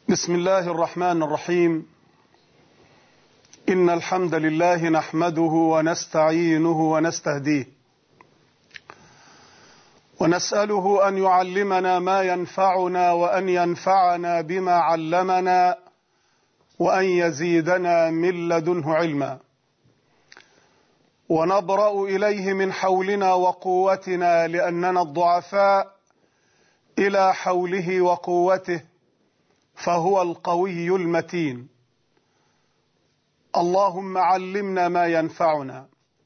بسم الله الرحمن الرحيم. إن الحمد لله نحمده ونستعينه ونستهديه ونسأله أن يعلمنا ما ينفعنا وأن ينفعنا بما علمنا وأن يزيدنا من لدنه علما، ونبرأ إليه من حولنا وقوتنا لأننا الضعفاء إلى حوله وقوته فهو القوي المتين. اللهم علمنا ما ينفعنا،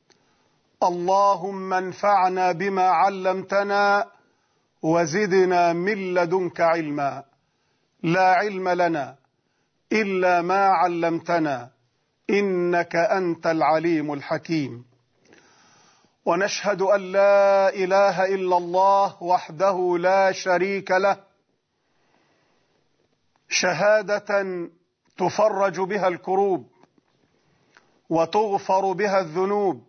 اللهم انفعنا بما علمتنا وزدنا من لدنك علما. لا علم لنا إلا ما علمتنا إنك أنت العليم الحكيم. ونشهد أن لا إله إلا الله وحده لا شريك له، شهادة تفرج بها الكروب وتغفر بها الذنوب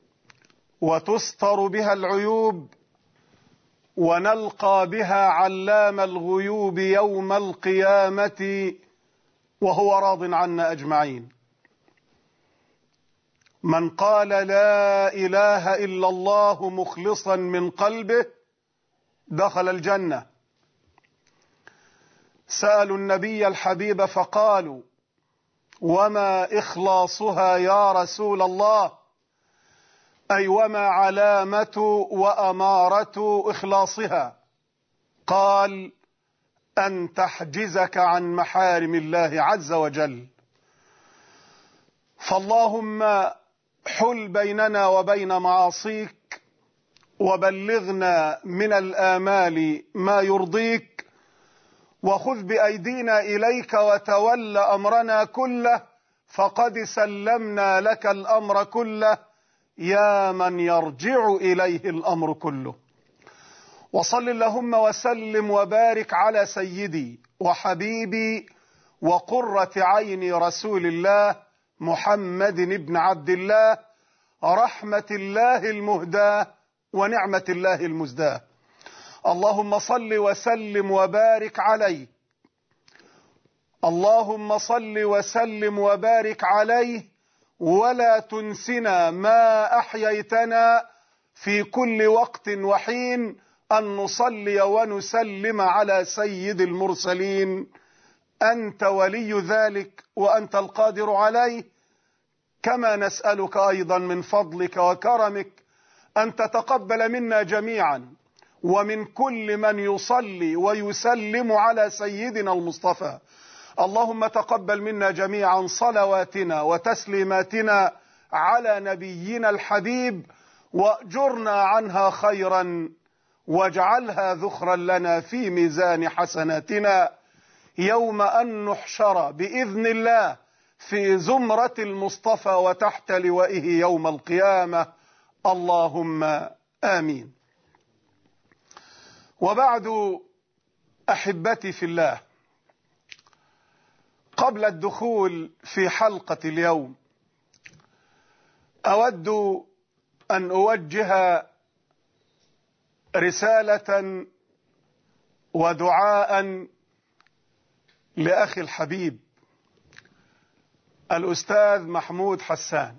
وتستر بها العيوب ونلقى بها علام الغيوب يوم القيامة وهو راض عنا أجمعين. من قال لا إله إلا الله مخلصا من قلبه دخل الجنة. سألوا النبي الحبيب فقالوا: وما إخلاصها يا رسول الله؟ أي وما علامة وأمارة إخلاصها؟ قال: أن تحجزك عن محارم الله عز وجل. فاللهم حل بيننا وبين معاصيك وبلغنا من الآمال ما يرضيك، وخذ بأيدينا إليك وتول أمرنا كله، فقد سلمنا لك الأمر كله يا من يرجع إليه الأمر كله. وصل اللهم وسلم وبارك على سيدي وحبيبي وقرة عين رسول الله محمد بن عبد الله، رحمة الله المهداة ونعمة الله المزداة. اللهم صل وسلم وبارك عليه، اللهم صل وسلم وبارك عليه، ولا تنسنا ما أحييتنا في كل وقت وحين أن نصلي ونسلم على سيد المرسلين. أنت ولي ذلك وأنت القادر عليه. كما نسألك أيضا من فضلك وكرمك أن تتقبل منا جميعا ومن كل من يصلي ويسلم على سيدنا المصطفى. اللهم تقبل منا جميعا صلواتنا وتسليماتنا على نبينا الحبيب، وأجرنا عنها خيرا واجعلها ذخرا لنا في ميزان حسناتنا يوم أن نحشر بإذن الله في زمرة المصطفى وتحت لوائه يوم القيامة. اللهم آمين. وبعد، أحبتي في الله، قبل الدخول في حلقة اليوم أود أن أوجه رسالة ودعاء لأخي الحبيب الأستاذ محمود حسان،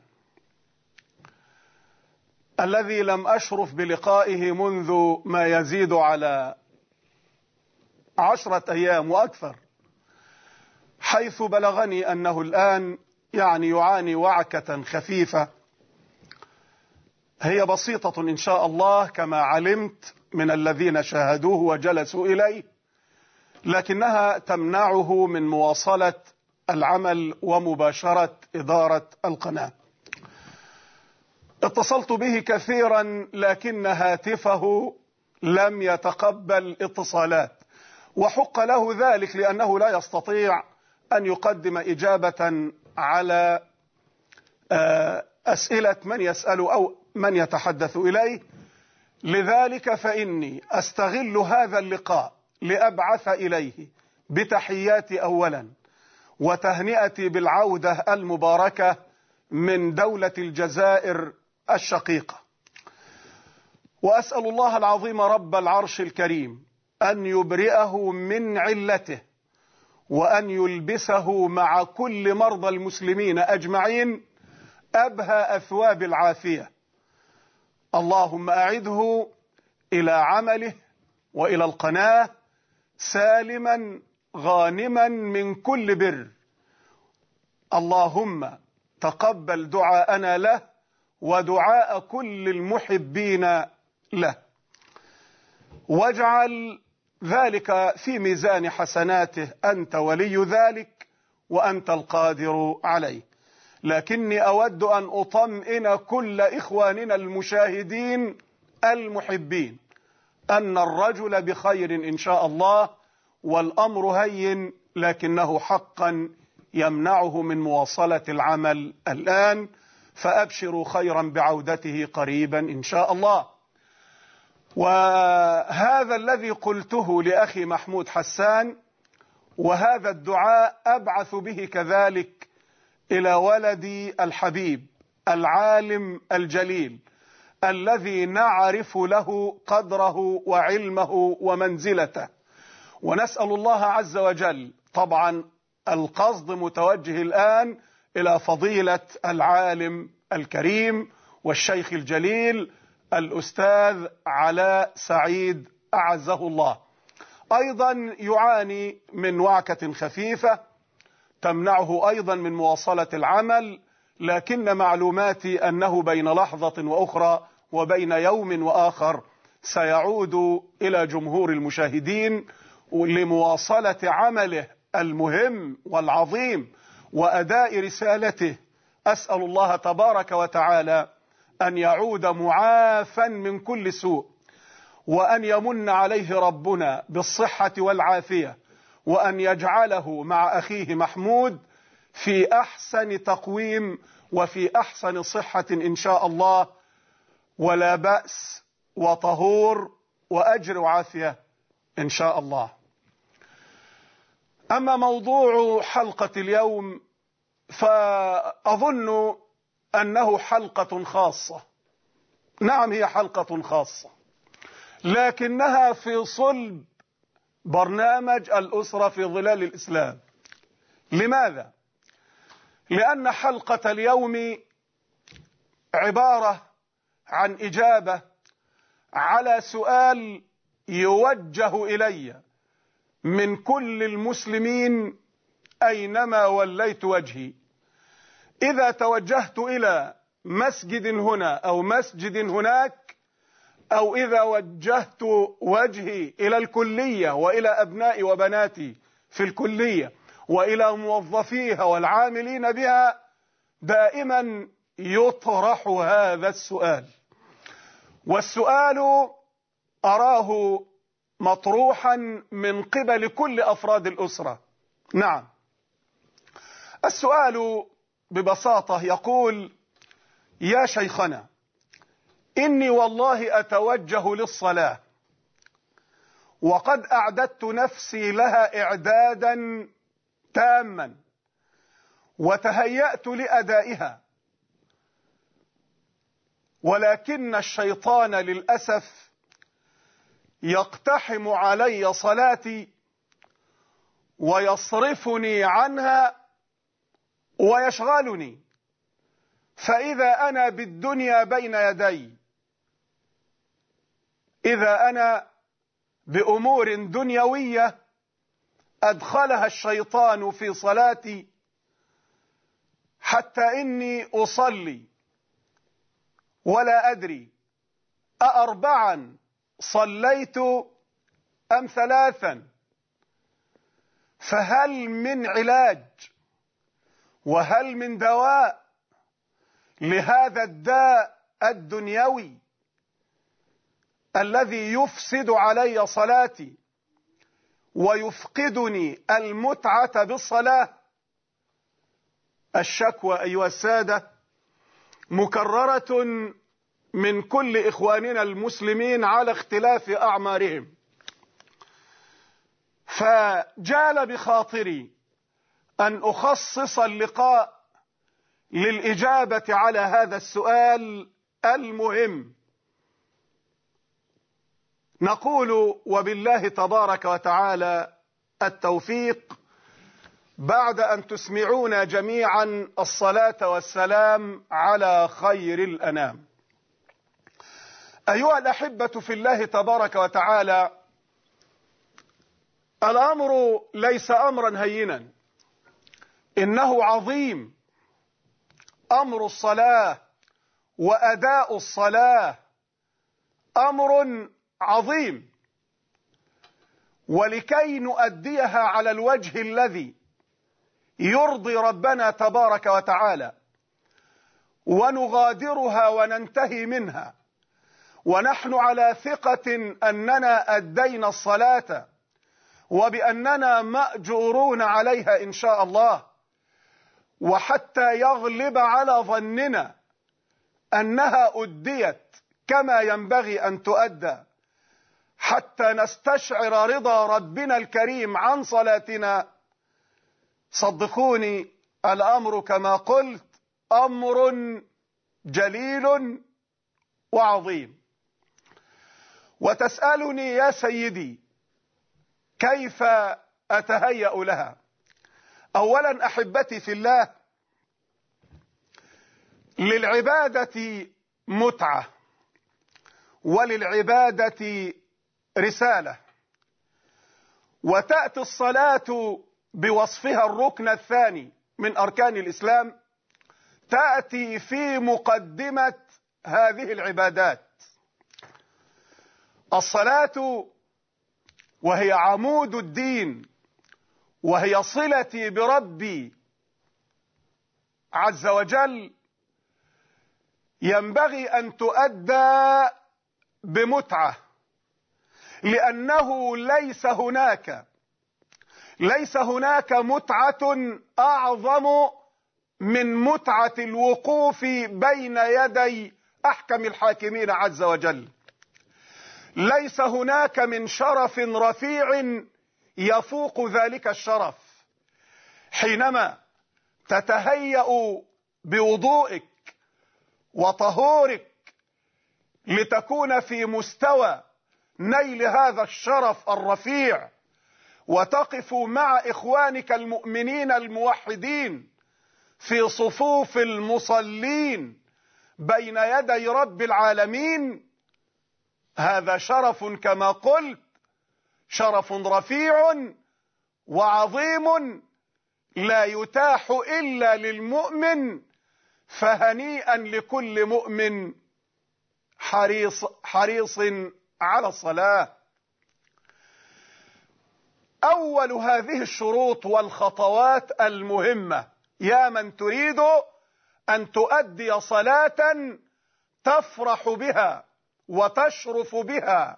الذي لم أشرف بلقائه منذ ما يزيد على 10 أيام وأكثر، حيث بلغني أنه الآن يعاني وعكة خفيفة هي بسيطة إن شاء الله كما علمت من الذين شاهدوه وجلسوا إليه، لكنها تمنعه من مواصلة العمل ومباشرة إدارة القناة. اتصلت به كثيرا لكن هاتفه لم يتقبل اتصالات، وحق له ذلك لأنه لا يستطيع أن يقدم إجابة على أسئلة من يسأل أو من يتحدث إليه. لذلك فإني أستغل هذا اللقاء لأبعث إليه بتحياتي أولا وتهنئتي بالعودة المباركة من دولة الجزائر الشقيقة، وأسأل الله العظيم رب العرش الكريم أن يبرئه من علته وأن يلبسه مع كل مرضى المسلمين أجمعين أبهى أثواب العافية. اللهم أعده إلى عمله وإلى القناة سالما غانما من كل بر. اللهم تقبل دعاءنا له ودعاء كل المحبين له، واجعل ذلك في ميزان حسناته، أنت ولي ذلك وأنت القادر عليه. لكني أود أن أطمئن كل إخواننا المشاهدين المحبين أن الرجل بخير إن شاء الله، والأمر هين لكنه حقا يمنعه من مواصلة العمل الآن، فأبشروا خيرا بعودته قريبا إن شاء الله. وهذا الذي قلته لأخي محمود حسان، وهذا الدعاء أبعث به كذلك إلى ولدي الحبيب العالم الجليل الذي نعرف له قدره وعلمه ومنزلته، ونسأل الله عز وجل، طبعا القصد متوجه الآن إلى فضيلة العالم الكريم والشيخ الجليل الأستاذ علاء سعيد أعزه الله، أيضا يعاني من وعكة خفيفة تمنعه أيضا من مواصلة العمل، لكن معلوماتي أنه بين لحظة وأخرى وبين يوم وآخر سيعود إلى جمهور المشاهدين لمواصلة عمله المهم والعظيم وأداء رسالته. أسأل الله تبارك وتعالى أن يعود معافا من كل سوء، وأن يمن عليه ربنا بالصحة والعافية، وأن يجعله مع أخيه محمود في أحسن تقويم وفي أحسن صحة إن شاء الله، ولا بأس وطهور وأجر وعافية إن شاء الله. أما موضوع حلقة اليوم فأظن أنه حلقة خاصة. نعم، هي حلقة خاصة، لكنها في صلب برنامج الأسرة في ظلال الإسلام. لماذا؟ لأن حلقة اليوم عبارة عن إجابة على سؤال يوجه إلي من كل المسلمين أينما وليت وجهي. إذا توجهت إلى مسجد هنا أو مسجد هناك، أو إذا وجهت وجهي إلى الكلية وإلى أبنائي وبناتي في الكلية وإلى موظفيها والعاملين بها، دائما يطرح هذا السؤال، والسؤال أراه مطروحا من قبل كل أفراد الأسرة. نعم، السؤال ببساطة يقول: يا شيخنا، إني والله أتوجه للصلاة، وقد أعددت نفسي لها إعدادا تاما وتهيأت لأدائها، ولكن الشيطان للأسف يقتحم علي صلاتي ويصرفني عنها ويشغلني، فإذا أنا بالدنيا بين يدي، إذا أنا بأمور دنيوية أدخلها الشيطان في صلاتي، حتى إني أصلي ولا أدري أأربعا صليت أم ثلاثا، فهل من علاج وهل من دواء لهذا الداء الدنيوي الذي يفسد علي صلاتي ويفقدني المتعة بالصلاة؟ الشكوى أيها السادة مكررة من كل إخواننا المسلمين على اختلاف أعمارهم، فجال بخاطري أن أخصص اللقاء للإجابة على هذا السؤال المهم. نقول وبالله تبارك وتعالى التوفيق بعد أن تسمعونا جميعا الصلاة والسلام على خير الأنام. أيها الأحبة في الله تبارك وتعالى، الأمر ليس أمرا هينا، إنه عظيم. أمر الصلاة وأداء الصلاة أمر عظيم، ولكي نؤديها على الوجه الذي يرضي ربنا تبارك وتعالى ونغادرها وننتهي منها ونحن على ثقة أننا أدينا الصلاة وبأننا مأجورون عليها إن شاء الله، وحتى يغلب على ظننا أنها أديت كما ينبغي أن تؤدى، حتى نستشعر رضا ربنا الكريم عن صلاتنا، صدقوني الأمر كما قلت أمر جليل وعظيم. وتسألني يا سيدي كيف أتهيأ لها؟ أولا أحبتي في الله، للعبادة متعة وللعبادة رسالة، وتأتي الصلاة بوصفها الركن الثاني من أركان الإسلام، تأتي في مقدمة هذه العبادات. الصلاة وهي عمود الدين، وهي صلتي بربي عز وجل، ينبغي أن تؤدى بمتعة، لأنه ليس هناك متعة أعظم من متعة الوقوف بين يدي أحكم الحاكمين عز وجل. ليس هناك من شرف رفيع يفوق ذلك الشرف. حينما تتهيأ بوضوئك وطهورك لتكون في مستوى نيل هذا الشرف الرفيع، وتقف مع إخوانك المؤمنين الموحدين في صفوف المصلين بين يدي رب العالمين، هذا شرف كما قلت، شرف رفيع وعظيم لا يتاح إلا للمؤمن، فهنيئا لكل مؤمن حريص على الصلاة. أول هذه الشروط والخطوات المهمة يا من تريد أن تؤدي صلاة تفرح بها وتشرف بها،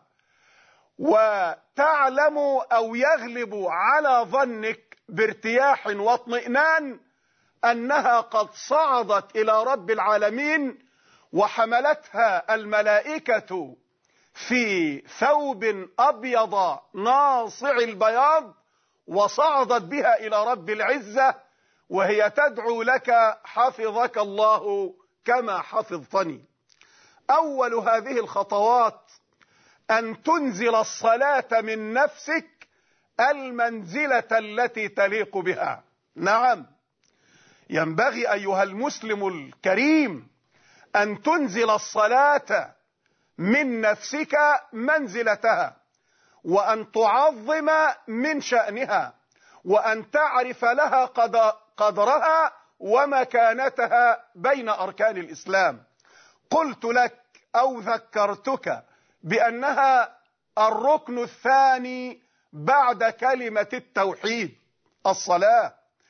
وتعلم أو يغلب على ظنك بارتياح واطمئنان أنها قد صعدت إلى رب العالمين، وحملتها الملائكة في ثوب أبيض ناصع البياض، وصعدت بها إلى رب العزة، وهي تدعو لك حفظك الله كما حفظتني. أول هذه الخطوات أن تنزل الصلاة من نفسك المنزلة التي تليق بها. نعم، ينبغي أيها المسلم الكريم أن تنزل الصلاة من نفسك منزلتها، وأن تعظم من شأنها، وأن تعرف لها قدرها ومكانتها بين أركان الإسلام. قلت لك أو ذكرتك بأنها الركن الثاني بعد كلمة التوحيد، الصلاة.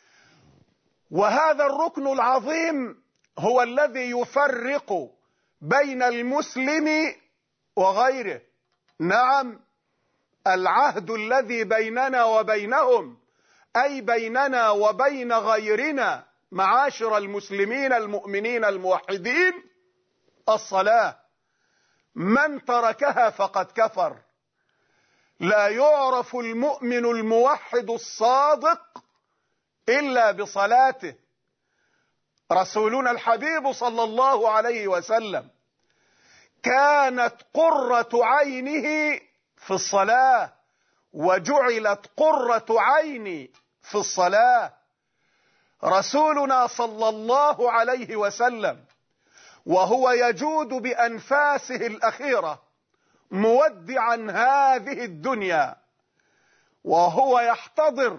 وهذا الركن العظيم هو الذي يفرق بين المسلم وغيره. نعم، العهد الذي بيننا وبينهم، أي بيننا وبين غيرنا معاشر المسلمين المؤمنين الموحدين، الصلاة. من تركها فقد كفر. لا يعرف المؤمن الموحد الصادق إلا بصلاته. رسولنا الحبيب صلى الله عليه وسلم كانت قرة عينه في الصلاة، وجعلت قرة عيني في الصلاة. رسولنا صلى الله عليه وسلم وهو يجود بأنفاسه الأخيرة مودعا هذه الدنيا وهو يحتضر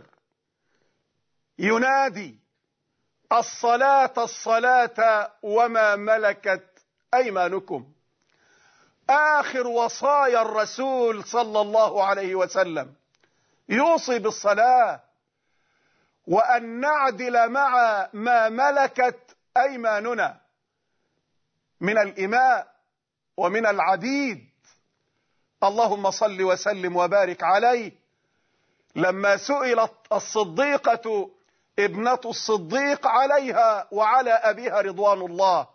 ينادي: الصلاة الصلاة وما ملكت أيمانكم. آخر وصايا الرسول صلى الله عليه وسلم يوصي بالصلاة وأن نعدل مع ما ملكت أيماننا من الإماء ومن العبيد. اللهم صل وسلم وبارك عليه. لما سئلت الصديقة ابنة الصديق عليها وعلى أبيها رضوان الله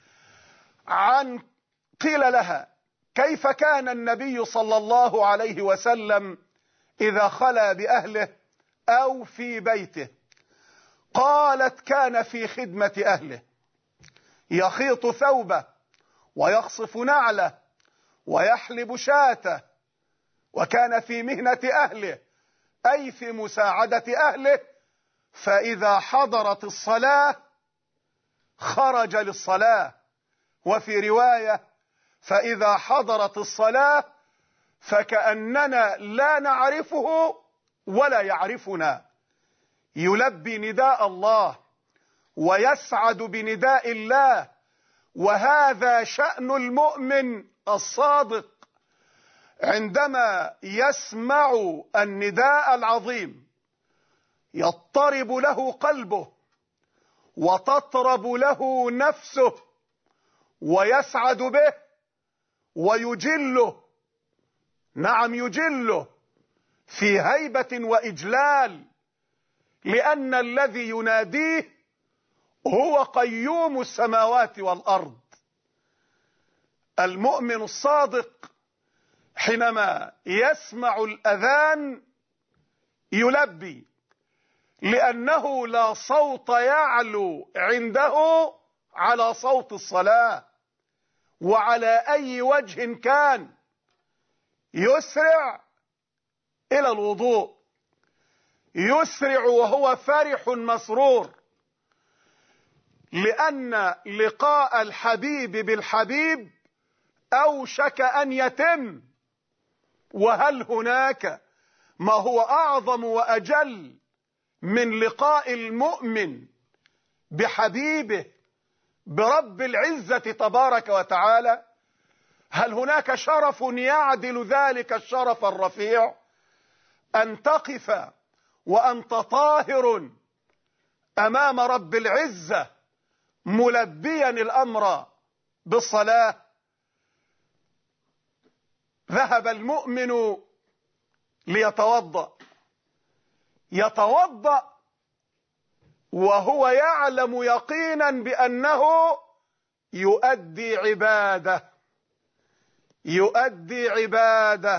قيل لها: كيف كان النبي صلى الله عليه وسلم إذا خلا بأهله أو في بيته؟ قالت: كان في خدمة أهله، يخيط ثوبه ويخصف نعله ويحلب شاته، وكان في مهنة أهله أي في مساعدة أهله، فإذا حضرت الصلاة خرج للصلاة. وفي رواية: فإذا حضرت الصلاة فكأننا لا نعرفه ولا يعرفنا، يلبي نداء الله ويسعد بنداء الله. وهذا شأن المؤمن الصادق، عندما يسمع النداء العظيم يضطرب له قلبه وتطرب له نفسه ويسعد به ويجله. نعم، يجله في هيبة وإجلال، لأن الذي يناديه هو قيوم السماوات والأرض. المؤمن الصادق حينما يسمع الأذان يلبي، لأنه لا صوت يعلو عنده على صوت الصلاة. وعلى أي وجه كان يسرع إلى الوضوء، يسرع وهو فرح مسرور، لأن لقاء الحبيب بالحبيب أوشك أن يتم. وهل هناك ما هو أعظم وأجل من لقاء المؤمن بحبيبه برب العزة تبارك وتعالى؟ هل هناك شرف يعدل ذلك الشرف الرفيع؟ أن تقف وأنت طاهر أمام رب العزة ملبيا الأمر بالصلاة. ذهب المؤمن يتوضأ وهو يعلم يقينا بأنه يؤدي عبادة.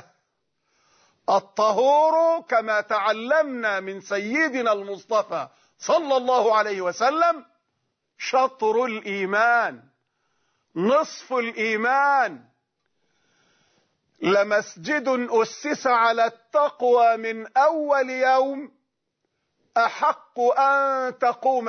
الطهور كما تعلمنا من سيدنا المصطفى صلى الله عليه وسلم شطر الإيمان، نصف الإيمان. لمسجد أسس على التقوى من أول يوم أحق أن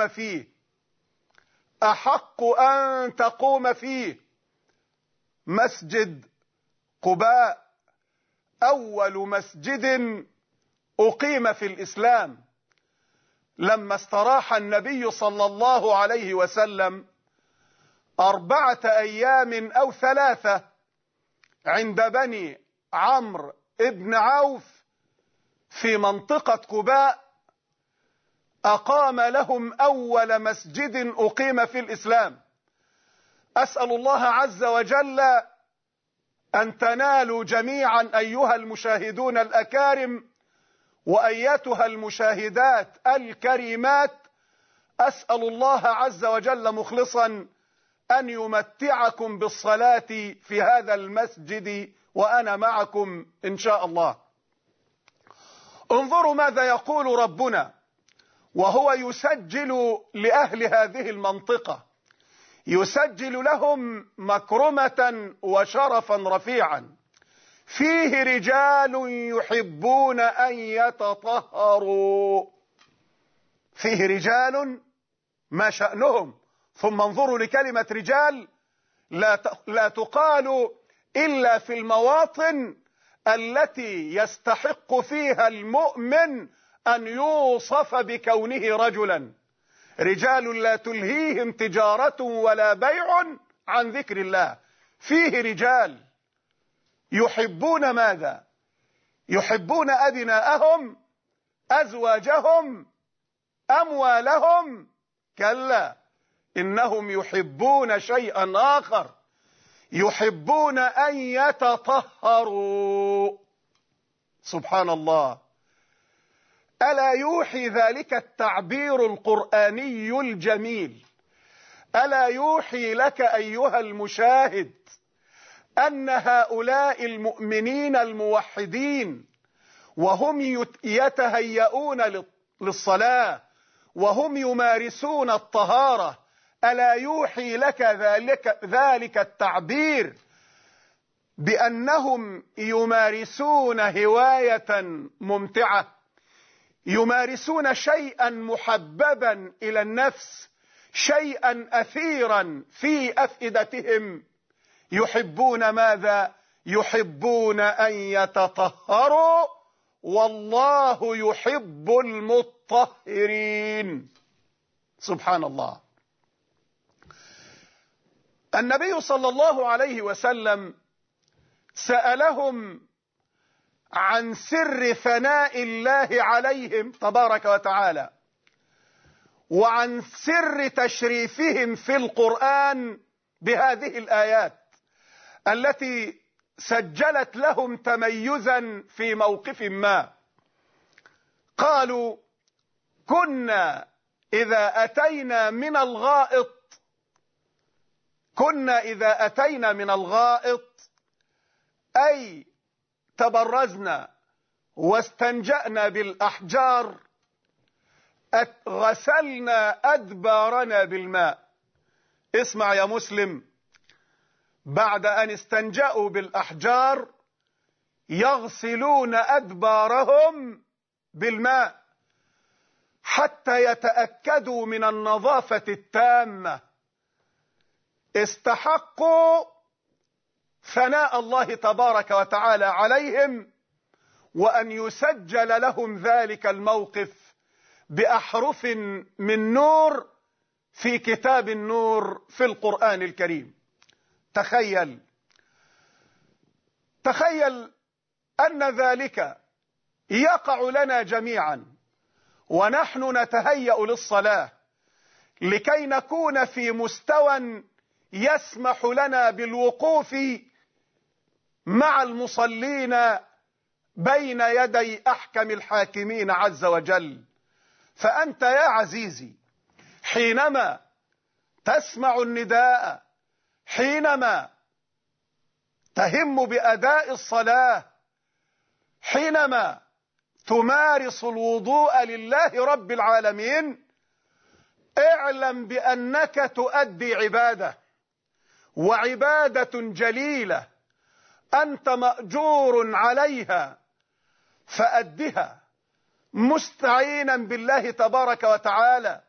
تقوم فيه مسجد قباء، أول مسجد أقيم في الإسلام. لما استراح النبي صلى الله عليه وسلم 4 أيام أو 3 عند بني عمرو ابن عوف في منطقة قباء، أقام لهم أول مسجد أقيم في الإسلام. أسأل الله عز وجل أن تنالوا جميعا أيها المشاهدون الأكارم وأيتها المشاهدات الكريمات، أسأل الله عز وجل مخلصا أن يمتعكم بالصلاة في هذا المسجد وأنا معكم إن شاء الله. انظروا ماذا يقول ربنا وهو يسجل لأهل هذه المنطقة، يسجل لهم مكرمة وشرفا رفيعا: فيه رجال يحبون أن يتطهروا. فيه رجال ما شأنهم. ثم انظروا لكلمة رجال، لا تقال إلا في المواطن التي يستحق فيها المؤمن أن يوصف بكونه رجلا. رجال لا تلهيهم تجارة ولا بيع عن ذكر الله. فيه رجال يحبون ماذا؟ يحبون أبناءهم، أزواجهم، أموالهم؟ كلا، إنهم يحبون شيئا آخر، يحبون أن يتطهروا. سبحان الله. ألا يوحي ذلك التعبير القرآني الجميل، ألا يوحي لك أيها المشاهد أن هؤلاء المؤمنين الموحدين وهم يتهيئون للصلاة وهم يمارسون الطهارة، ألا يوحي لك ذلك التعبير بأنهم يمارسون هواية ممتعة، يمارسون شيئا محببا إلى النفس، شيئا أثيرا في أفئدتهم؟ يحبون ماذا؟ يحبون أن يتطهروا، والله يحب المطهرين. سبحان الله. النبي صلى الله عليه وسلم سألهم عن سر ثناء الله عليهم تبارك وتعالى، وعن سر تشريفهم في القرآن بهذه الآيات التي سجلت لهم تميزا في موقف ما. قالوا: كنا إذا أتينا من الغائط أي تبرزنا واستنجأنا بالأحجار غسلنا أدبارنا بالماء. اسمع يا مسلم، بعد أن استنجأوا بالأحجار يغسلون أدبارهم بالماء حتى يتأكدوا من النظافة التامة. استحقوا ثناء الله تبارك وتعالى عليهم، وأن يسجل لهم ذلك الموقف بأحرف من نور في كتاب النور في القرآن الكريم. تخيل أن ذلك يقع لنا جميعا ونحن نتهيأ للصلاة لكي نكون في مستوى يسمح لنا بالوقوف مع المصلين بين يدي أحكم الحاكمين عز وجل. فأنت يا عزيزي حينما تسمع النداء، حينما تهم بأداء الصلاة، حينما تمارس الوضوء لله رب العالمين، اعلم بأنك تؤدي عبادة، وعبادة جليلة أنت مأجور عليها، فأدها مستعينا بالله تبارك وتعالى،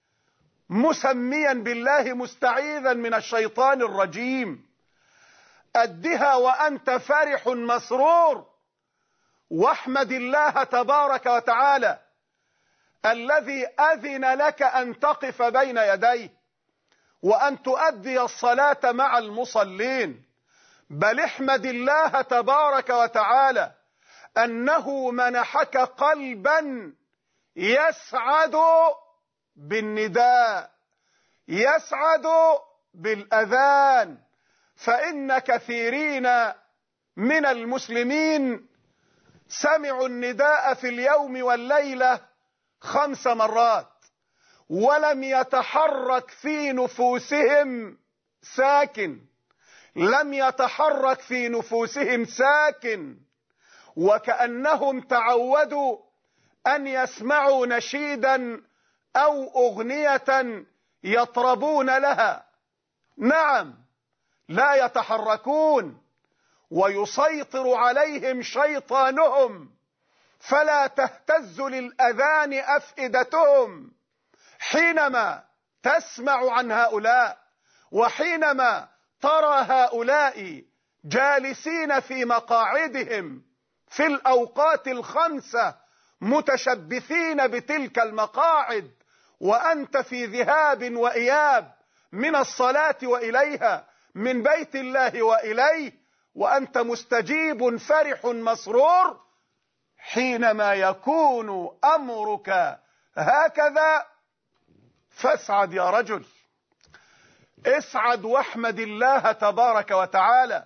مسميا بالله، مستعيذا من الشيطان الرجيم. أدها وأنت فرح مسرور، واحمد الله تبارك وتعالى الذي أذن لك أن تقف بين يديه وأن تؤدي الصلاة مع المصلين. بل احمد الله تبارك وتعالى أنه منحك قلبا يسعد بالنداء، يسعد بالأذان. فإن كثيرين من المسلمين سمعوا النداء في اليوم والليلة 5 مرات ولم يتحرك في نفوسهم ساكن، لم يتحرك في نفوسهم ساكن، وكأنهم تعودوا أن يسمعوا نشيدا أو أغنية يطربون لها. نعم، لا يتحركون، ويسيطر عليهم شيطانهم، فلا تهتز للأذان أفئدتهم حينما تسمع عن هؤلاء وحينما ترى هؤلاء جالسين في مقاعدهم في الأوقات الخمسة متشبثين بتلك المقاعد، وأنت في ذهاب وإياب من الصلاة وإليها، من بيت الله وإليه، وأنت مستجيب فرح مسرور، حينما يكون أمرك هكذا فاسعد يا رجل، اسعد واحمد الله تبارك وتعالى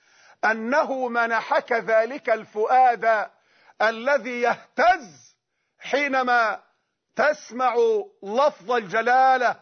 أنه منحك ذلك الفؤاد الذي يهتز حينما تسمع لفظ الجلالة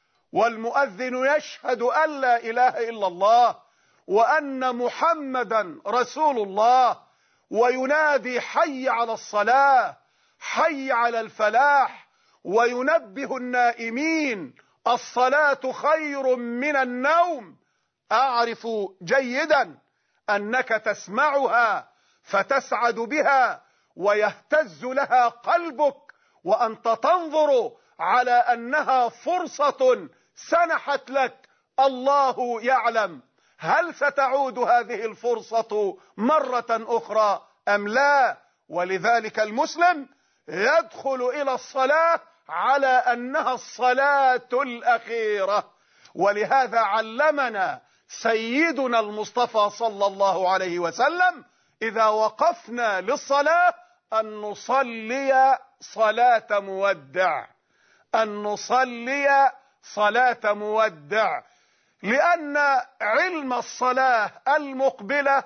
والمؤذن يشهد أن لا إله إلا الله وأن محمدا رسول الله، وينادي حي على الصلاة، حي على الفلاح، وينبه النائمين الصلاة خير من النوم. أعرف جيدا أنك تسمعها فتسعد بها ويهتز لها قلبك، وأنت تنظر على أنها فرصة سنحت لك. الله يعلم هل ستعود هذه الفرصة مرة أخرى أم لا. ولذلك المسلم يدخل إلى الصلاة على أنها الصلاة الأخيرة. ولهذا علمنا سيدنا المصطفى صلى الله عليه وسلم إذا وقفنا للصلاة أن نصلي صلاة مودع، أن نصلي صلاة مودع، لأن علم الصلاة المقبلة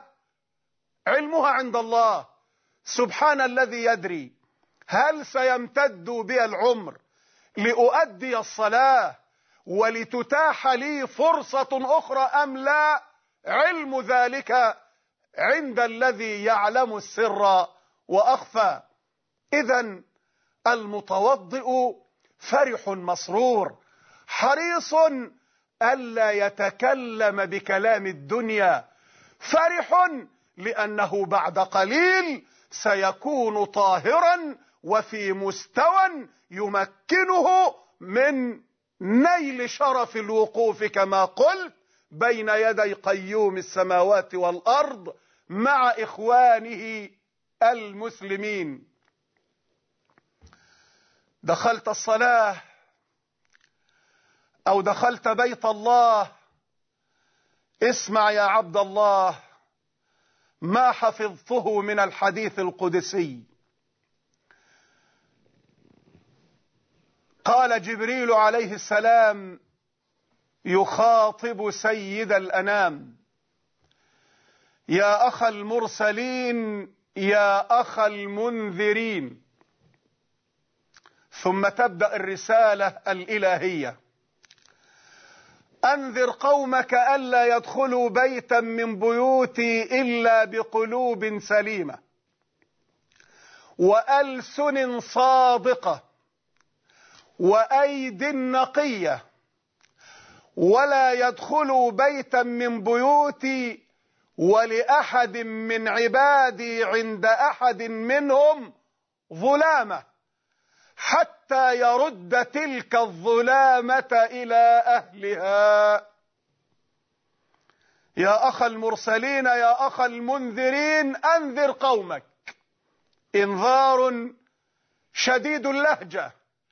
علمها عند الله. سبحان الذي يدري هل سيمتد بي العمر لأؤدي الصلاة ولتتاح لي فرصة أخرى أم لا. علم ذلك عند الذي يعلم السر وأخفى. إذن المتوضئ فرح مسرور حريص ألا يتكلم بكلام الدنيا، فرح لأنه بعد قليل سيكون طاهرا وفي مستوى يمكنه من نيل شرف الوقوف كما قلت بين يدي قيوم السماوات والأرض مع إخوانه المسلمين. دخلت الصلاة أو دخلت بيت الله، اسمع يا عبد الله ما حفظته من الحديث القدسي. قال جبريل عليه السلام يخاطب سيد الأنام: يا أخ المرسلين، يا أخ المنذرين. ثم تبدأ الرسالة الإلهية: أنذر قومك ألا يدخلوا بيتا من بيوتي إلا بقلوب سليمة وألسن صادقة وأيد نقية، ولا يدخلوا بيتا من بيوتي ولأحد من عبادي عند أحد منهم ظلامة حتى يرد تلك الظلامة إلى أهلها. يا أخ المرسلين، يا أخ المنذرين، أنذر قومك إنذار شديد اللهجة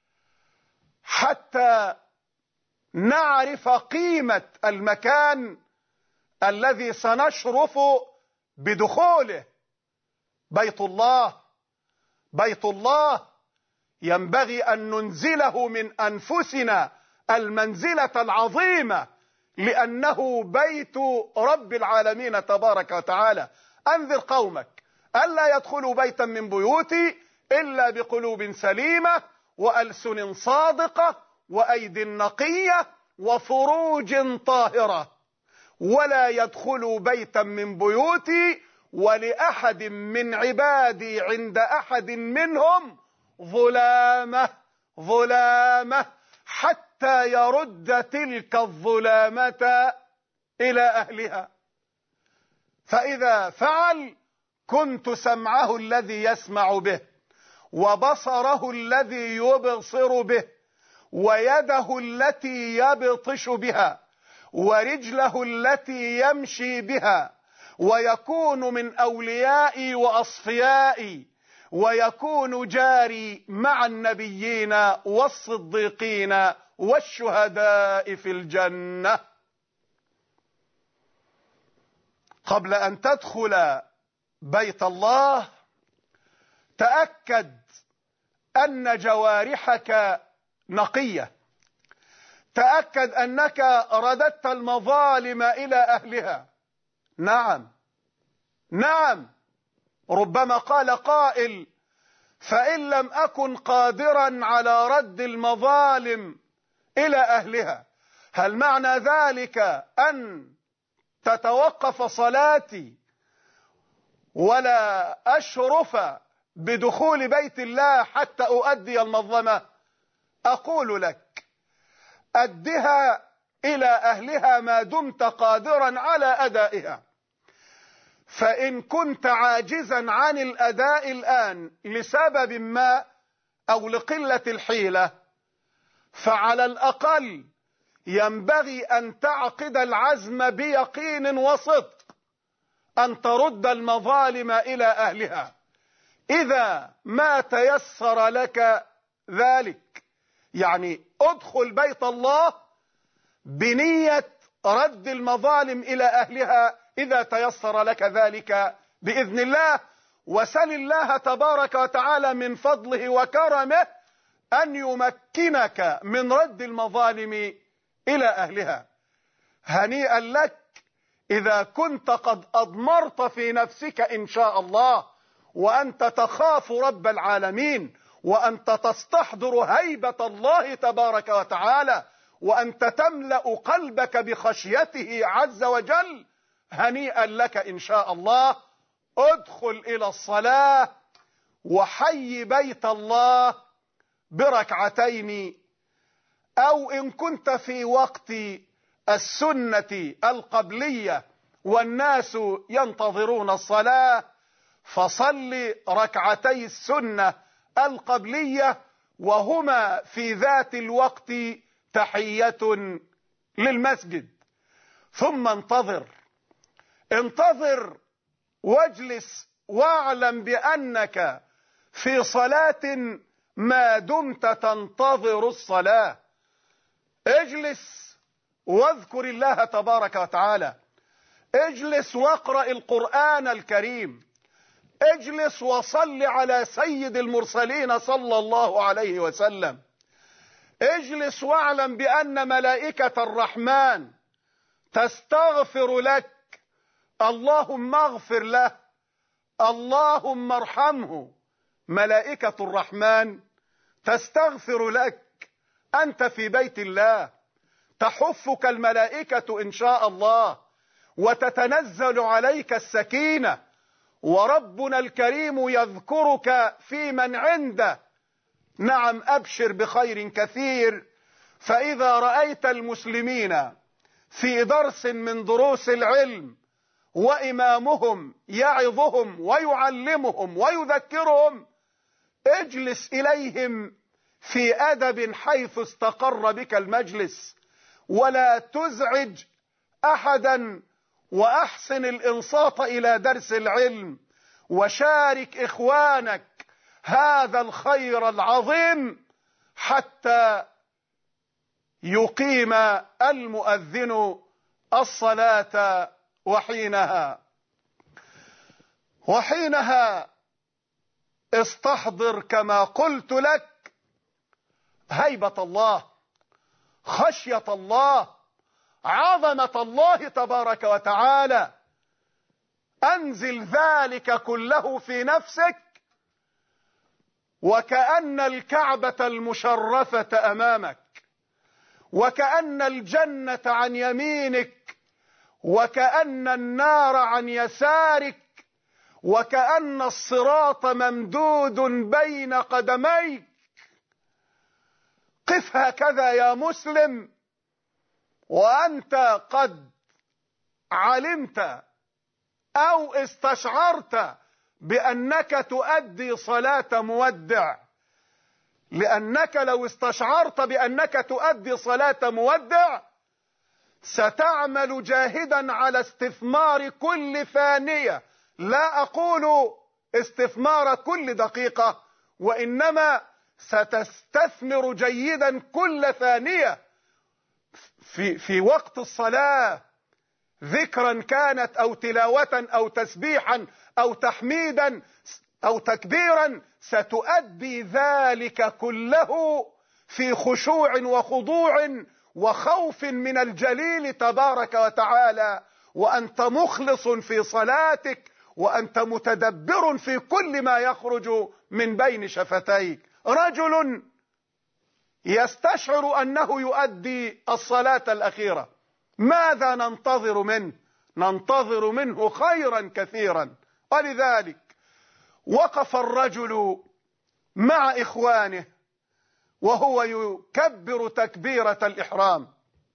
حتى نعرف قيمة المكان الذي سنشرف بدخوله. بيت الله، بيت الله ينبغي أن ننزله من أنفسنا المنزلة العظيمة، لأنه بيت رب العالمين تبارك وتعالى. أنذر قومك ألا يدخلوا بيتا من بيوتي إلا بقلوب سليمة وألسن صادقة وأيد نقية وفروج طاهرة، ولا يدخلوا بيتا من بيوتي ولأحد من عبادي عند أحد منهم ظلامة ظلامة حتى يرد تلك الظلامة إلى أهلها. فإذا فعل كنت سمعه الذي يسمع به وبصره الذي يبصر به ويده التي يبطش بها ورجله التي يمشي بها، ويكون من أوليائي وأصفيائي، ويكون جاري مع النبيين والصديقين والشهداء في الجنة. قبل أن تدخل بيت الله تأكد أن جوارحك نقية، تأكد أنك رددت المظالم إلى أهلها. نعم، ربما قال قائل: فإن لم أكن قادرا على رد المظالم إلى أهلها، هل معنى ذلك أن تتوقف صلاتي ولا أشرف بدخول بيت الله حتى أؤدي المظلمة؟ أقول لك: أدها إلى أهلها ما دمت قادرا على أدائها. فإن كنت عاجزا عن الأداء الآن لسبب ما أو لقلة الحيلة، فعلى الأقل ينبغي أن تعقد العزم بيقين وصدق أن ترد المظالم إلى أهلها. إذا ما تيسر لك ذلك، يعني ادخل بيت الله بنية رد المظالم إلى أهلها إذا تيسر لك ذلك بإذن الله، وسل الله تبارك وتعالى من فضله وكرمه أن يمكنك من رد المظالم إلى أهلها. هنيئا لك إذا كنت قد أضمرت في نفسك إن شاء الله، وأنت تخاف رب العالمين، وأنت تستحضر هيبة الله تبارك وتعالى، وأنت تملأ قلبك بخشيته عز وجل. هنيئا لك إن شاء الله. ادخل إلى الصلاة وحي بيت الله بركعتين، أو إن كنت في وقت السنة القبلية والناس ينتظرون الصلاة، فصل ركعتي السنة القبلية، وهما في ذات الوقت تحية للمسجد. ثم انتظر واجلس، واعلم بأنك في صلاة ما دمت تنتظر الصلاة. اجلس واذكر الله تبارك وتعالى، اجلس واقرأ القرآن الكريم، اجلس وصل على سيد المرسلين صلى الله عليه وسلم، اجلس واعلم بأن ملائكة الرحمن تستغفر لك. اللهم اغفر له، اللهم ارحمه. ملائكة الرحمن تستغفر لك. أنت في بيت الله، تحفك الملائكة إن شاء الله، وتتنزل عليك السكينة، وربنا الكريم يذكرك في من عنده. نعم، أبشر بخير كثير. فإذا رأيت المسلمين في درس من دروس العلم وإمامهم يعظهم ويعلمهم ويذكرهم، اجلس إليهم في أدب حيث استقر بك المجلس، ولا تزعج أحدا، وأحسن الإنصات إلى درس العلم، وشارك إخوانك هذا الخير العظيم حتى يقيم المؤذن الصلاة. وحينها استحضر كما قلت لك هيبة الله، خشية الله، عظمة الله تبارك وتعالى. أنزل ذلك كله في نفسك، وكأن الكعبة المشرفة أمامك، وكأن الجنة عن يمينك، وكأن النار عن يسارك، وكأن الصراط ممدود بين قدميك. قف هكذا يا مسلم، وأنت قد علمت أو استشعرت بأنك تؤدي صلاة مودع. لأنك لو استشعرت بأنك تؤدي صلاة مودع ستعمل جاهدا على استثمار كل ثانية، لا أقول استثمار كل دقيقة، وإنما ستستثمر جيدا كل ثانية في وقت الصلاة، ذكرا كانت أو تلاوة أو تسبيحا أو تحميدا أو تكبيرا، ستؤدي ذلك كله في خشوع وخضوع وخوف من الجليل تبارك وتعالى، وأنت مخلص في صلاتك، وأنت متدبر في كل ما يخرج من بين شفتيك. رجل يستشعر أنه يؤدي الصلاة الأخيرة، ماذا ننتظر منه؟ ننتظر منه خيرا كثيرا. ولذلك وقف الرجل مع إخوانه وهو يكبر تكبيرة الإحرام،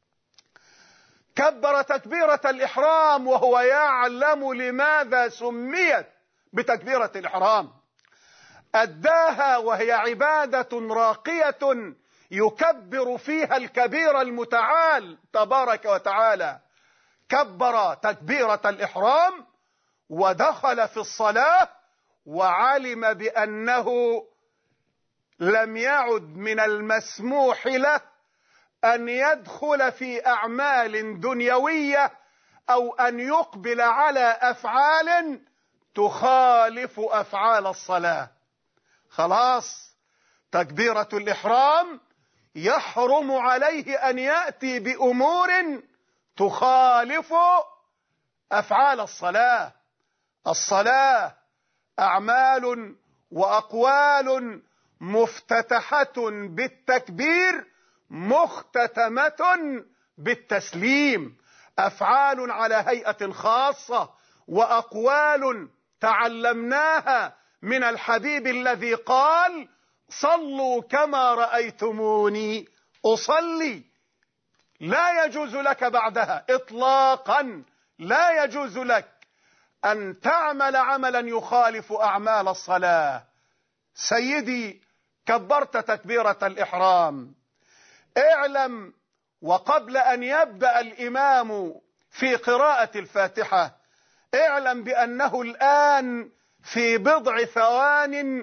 كبر تكبيرة الإحرام وهو يعلم لماذا سميت بتكبيرة الإحرام، أداها وهي عبادة راقية يكبر فيها الكبير المتعال تبارك وتعالى. كبر تكبيرة الإحرام ودخل في الصلاة وعلم بأنه لم يعد من المسموح له أن يدخل في أعمال دنيوية أو أن يقبل على أفعال تخالف أفعال الصلاة. خلاص، تكبيرة الإحرام يحرم عليه أن يأتي بأمور تخالف أفعال الصلاة. الصلاة أعمال وأقوال مفتتحة بالتكبير مختتمة بالتسليم، أفعال على هيئة خاصة وأقوال تعلمناها من الحبيب الذي قال: صلوا كما رأيتموني أصلي. لا يجوز لك بعدها إطلاقا، لا يجوز لك أن تعمل عملا يخالف أعمال الصلاة. سيدي، كبرت تكبيرة الإحرام، اعلم وقبل أن يبدأ الإمام في قراءة الفاتحة اعلم بأنه الآن في بضع ثوان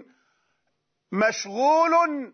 مشغول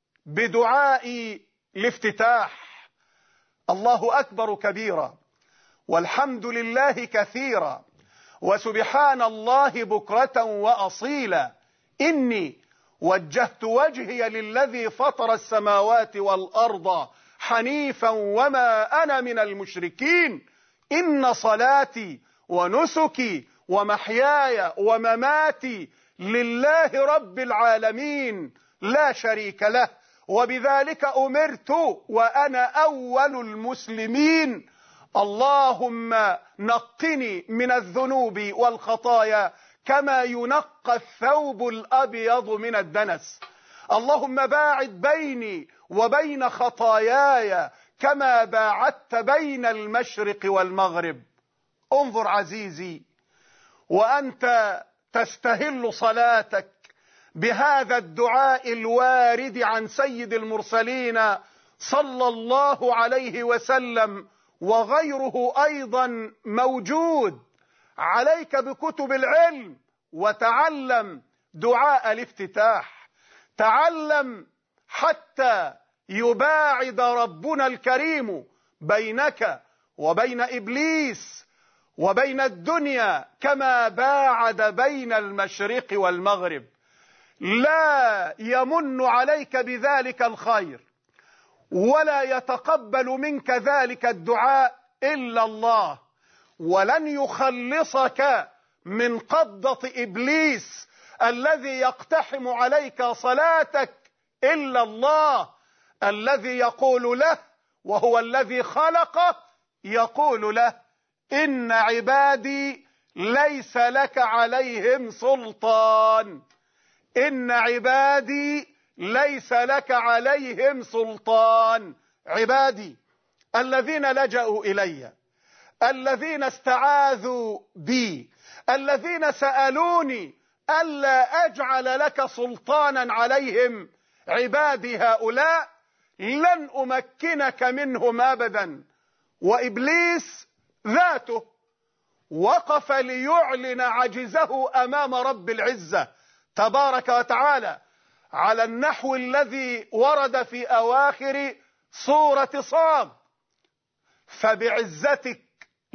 بدعاء الافتتاح. الله أكبر كبيرا، والحمد لله كثيرا، وسبحان الله بكرة وأصيلا. إني وجهت وجهي للذي فطر السماوات والأرض حنيفا وما أنا من المشركين. إن صلاتي ونسكي ومحياي ومماتي لله رب العالمين لا شريك له، وبذلك أمرت وأنا أول المسلمين. اللهم نقني من الذنوب والخطايا كما ينقى الثوب الأبيض من الدنس. اللهم باعد بيني وبين خطاياي كما باعدت بين المشرق والمغرب. انظر عزيزي، وأنت تستهل صلاتك بهذا الدعاء الوارد عن سيد المرسلين صلى الله عليه وسلم، وغيره أيضا موجود. عليك بكتب العلم وتعلم دعاء الافتتاح، تعلم حتى يباعد ربنا الكريم بينك وبين إبليس وبين الدنيا كما باعد بين المشرق والمغرب. لا يمن عليك بذلك الخير ولا يتقبل منك ذلك الدعاء إلا الله، ولن يخلصك من قبضة إبليس الذي يقتحم عليك صلاتك إلا الله، الذي يقول له وهو الذي خلقه، يقول له: إن عبادي ليس لك عليهم سلطان. إن عبادي ليس لك عليهم سلطان. عبادي الذين لجأوا إلي، الذين استعاذوا بي، الذين سألوني ألا أجعل لك سلطانا عليهم، عبادي هؤلاء لن أمكنك منهم أبدا. وإبليس ذاته وقف ليعلن عجزه أمام رب العزة تبارك وتعالى على النحو الذي ورد في أواخر سورة صاد: فبعزتك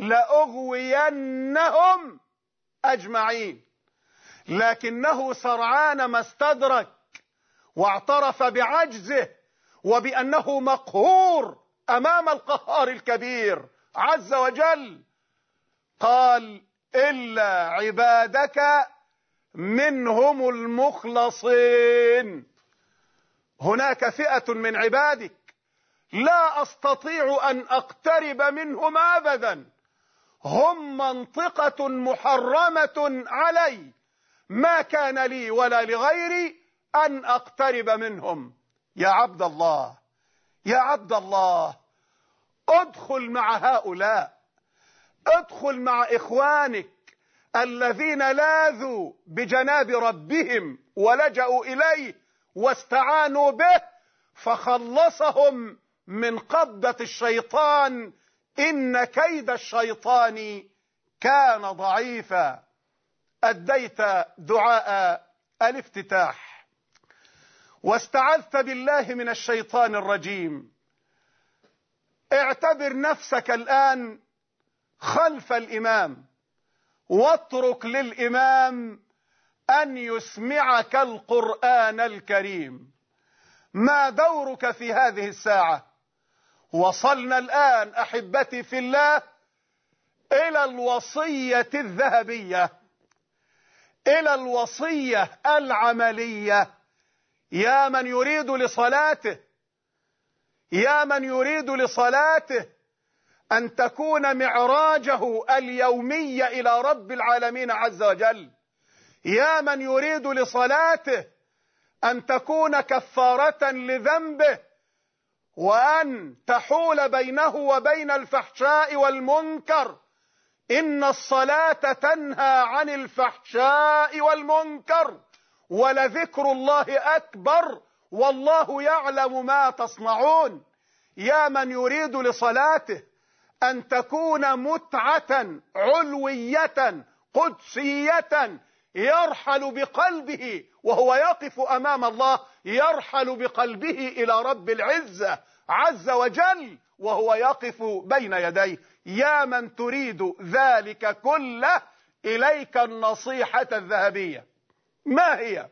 لأغوينهم أجمعين. لكنه سرعان ما استدرك واعترف بعجزه وبأنه مقهور أمام القهار الكبير عز وجل. قال: إلا عبادك منهم المخلصين. هناك فئة من عبادك لا أستطيع أن أقترب منهم أبدا، هم منطقة محرمة علي، ما كان لي ولا لغيري أن أقترب منهم. يا عبد الله، يا عبد الله، ادخل مع هؤلاء، ادخل مع إخوانك الذين لاذوا بجناب ربهم ولجأوا إليه واستعانوا به فخلصهم من قبضة الشيطان. إن كيد الشيطان كان ضعيفا. أديت دعاء الافتتاح واستعذت بالله من الشيطان الرجيم. اعتبر نفسك الآن خلف الإمام واترك للإمام أن يسمعك القرآن الكريم. ما دورك في هذه الساعة؟ وصلنا الآن أحبتي في الله إلى الوصية الذهبية، إلى الوصية العملية. يا من يريد لصلاته، يا من يريد لصلاته أن تكون معراجه اليومي إلى رب العالمين عز وجل، يا من يريد لصلاته أن تكون كفارة لذنبه وأن تحول بينه وبين الفحشاء والمنكر. إن الصلاة تنهى عن الفحشاء والمنكر ولذكر الله أكبر والله يعلم ما تصنعون. يا من يريد لصلاته أن تكون متعة علوية قدسية يرحل بقلبه وهو يقف أمام الله، يرحل بقلبه إلى رب العزة عز وجل وهو يقف بين يديه. يا من تريد ذلك كله إليك النصيحة الذهبية. ما هي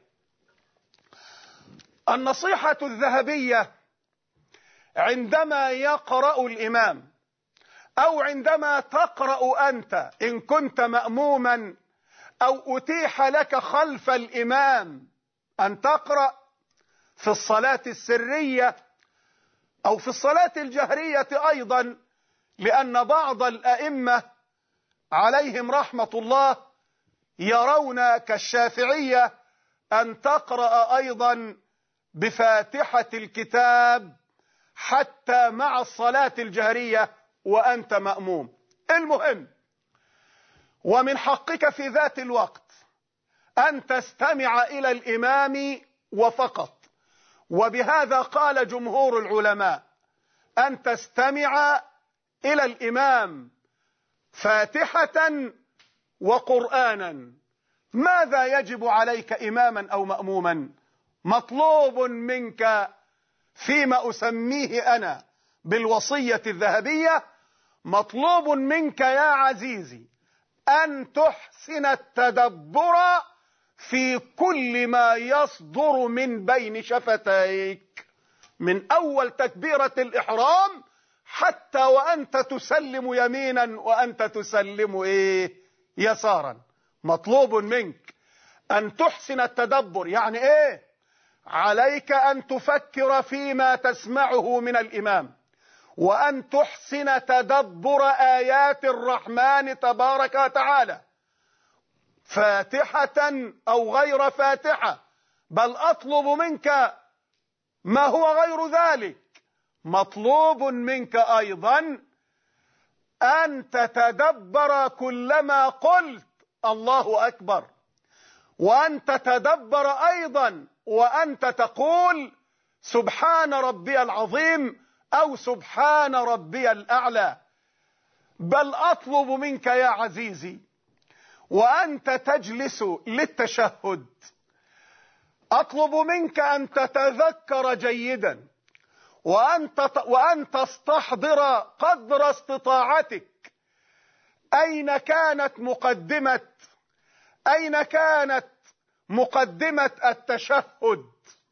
النصيحة الذهبية؟ عندما يقرأ الإمام أو عندما تقرأ أنت إن كنت مأموما أو أتيح لك خلف الإمام أن تقرأ في الصلاة السرية أو في الصلاة الجهرية أيضا، لأن بعض الأئمة عليهم رحمة الله يرون كالشافعية أن تقرأ أيضا بفاتحة الكتاب حتى مع الصلاة الجهرية وأنت مأموم. المهم، ومن حقك في ذات الوقت أن تستمع إلى الإمام وفقط، وبهذا قال جمهور العلماء أن تستمع إلى الإمام فاتحة وقرآنا. ماذا يجب عليك إماما أو مأموما؟ مطلوب منك فيما أسميه أنا بالوصية الذهبية، مطلوب منك يا عزيزي أن تحسن التدبر في كل ما يصدر من بين شفتيك، من أول تكبيرة الإحرام حتى وأنت تسلم يمينا وأنت تسلم يسارا. مطلوب منك أن تحسن التدبر. يعني إيه؟ عليك أن تفكر فيما تسمعه من الإمام، وأن تحسن تدبر آيات الرحمن تبارك وتعالى، فاتحة أو غير فاتحة، بل أطلب منك ما هو غير ذلك. مطلوب منك أيضا أن تتدبر كلما قلت الله أكبر، وأن تتدبر أيضا وأنت تقول سبحان ربي العظيم أو سبحان ربي الأعلى، بل أطلب منك يا عزيزي وأنت تجلس للتشهد، أطلب منك أن تتذكر جيدا وأن تستحضر قدر استطاعتك أين كانت مقدمة التشهد.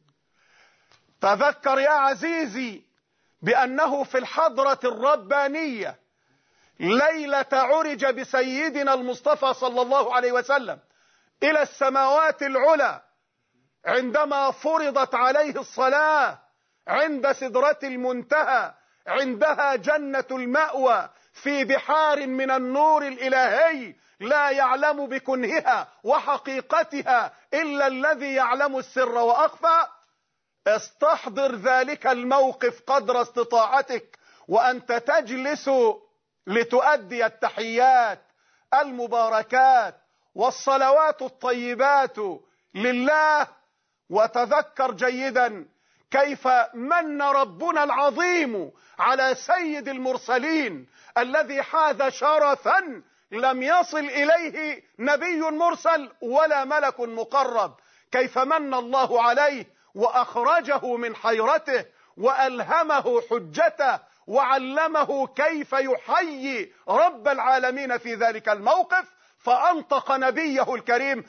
تذكر يا عزيزي بأنه في الحضرة الربانية ليلة عرج بسيدنا المصطفى صلى الله عليه وسلم إلى السماوات العلى، عندما فرضت عليه الصلاة عند سدرة المنتهى، عندها جنة المأوى في بحار من النور الإلهي لا يعلم بكنهها وحقيقتها إلا الذي يعلم السر وأخفى. استحضر ذلك الموقف قدر استطاعتك وأنت تجلس لتؤدي التحيات المباركات والصلوات الطيبات لله، وتذكر جيدا كيف من ربنا العظيم على سيد المرسلين الذي حاز شرفا لم يصل إليه نبي مرسل ولا ملك مقرب، كيف من الله عليه وأخرجه من حيرته وألهمه حجته وعلمه كيف يحيي رب العالمين في ذلك الموقف، فأنطق نبيه الكريم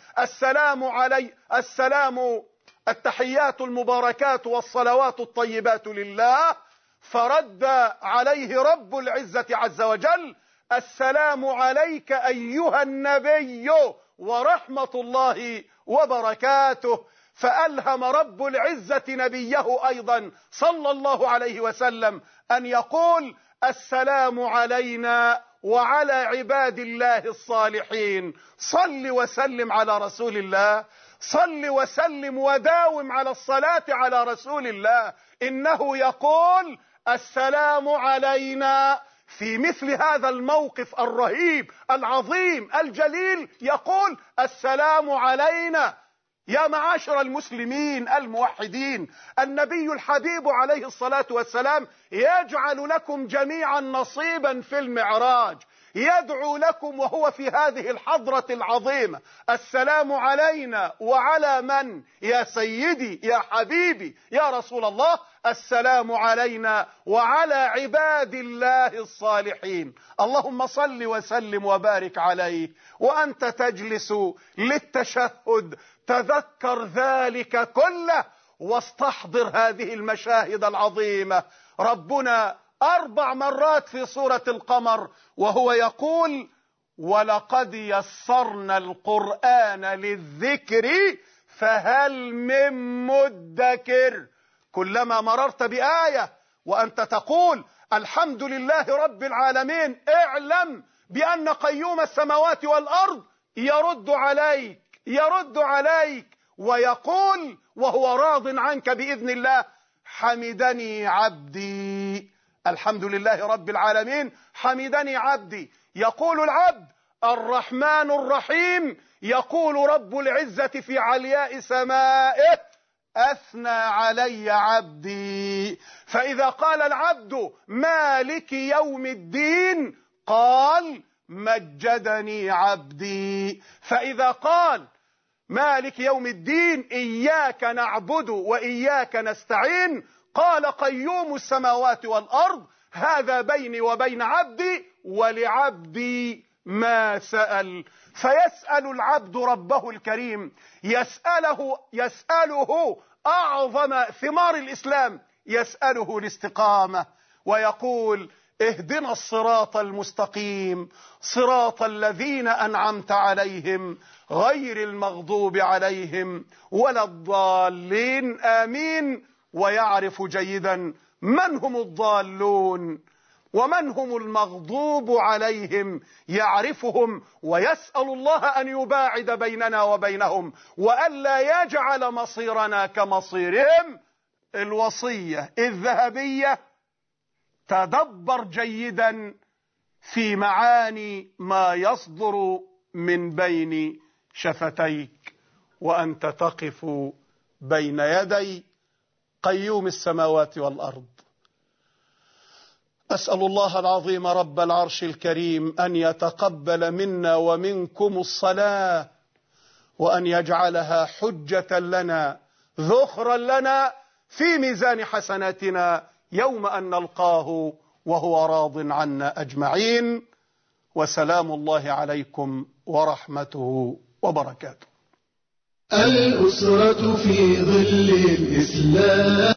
التحيات المباركات والصلوات الطيبات لله، فرد عليه رب العزة عز وجل: السلام عليك أيها النبي ورحمة الله وبركاته. فألهم رب العزة نبيه أيضا صلى الله عليه وسلم أن يقول: السلام علينا وعلى عباد الله الصالحين. صل وسلم على رسول الله، صل وسلم وداوم على الصلاة على رسول الله، إنه يقول: السلام علينا. في مثل هذا الموقف الرهيب العظيم الجليل يقول: السلام علينا. يا معاشر المسلمين الموحدين، النبي الحبيب عليه الصلاة والسلام يجعل لكم جميعا نصيبا في المعراج، يدعو لكم وهو في هذه الحضرة العظيمة: السلام علينا وعلى من يا سيدي يا حبيبي يا رسول الله؟ السلام علينا وعلى عباد الله الصالحين. اللهم صل وسلم وبارك عليه. وأنت تجلس للتشهد تذكر ذلك كله واستحضر هذه المشاهد العظيمة. ربنا 4 مرات في سورة القمر وهو يقول: ولقد يسرنا القرآن للذكر فهل من مدكر. كلما مررت بآية وأنت تقول الحمد لله رب العالمين، اعلم بأن قيوم السماوات والأرض يرد عليك ويقول وهو راض عنك بإذن الله: حمدني عبدي. الحمد لله رب العالمين، حمدني عبدي. يقول العبد: الرحمن الرحيم. يقول رب العزة في علياء سمائه: أثنى علي عبدي. فإذا قال العبد: مالك يوم الدين، قال: مجدني عبدي. فإذا قال مالك يوم الدين إياك نعبد وإياك نستعين، قال قيوم السماوات والأرض: هذا بيني وبين عبدي ولعبدي ما سأل. فيسأل العبد ربه الكريم، يسأله أعظم ثمار الإسلام، يسأله الاستقامة، ويقول: اهدنا الصراط المستقيم صراط الذين أنعمت عليهم غير المغضوب عليهم ولا الضالين آمين. ويعرف جيدا من هم الضالون ومن هم المغضوب عليهم، يعرفهم، ويسأل الله أن يباعد بيننا وبينهم وألا يجعل مصيرنا كمصيرهم. الوصية الذهبية: تدبر جيدا في معاني ما يصدر من بين شفتيك وأنت تقف بين يدي قيوم السماوات والأرض. أسأل الله العظيم رب العرش الكريم أن يتقبل منا ومنكم الصلاة، وأن يجعلها حجة لنا ذخرا لنا في ميزان حسناتنا يوم أن نلقاه وهو راض عنا أجمعين. وسلام الله عليكم ورحمته وبركاته. الأسرة في ظل الإسلام.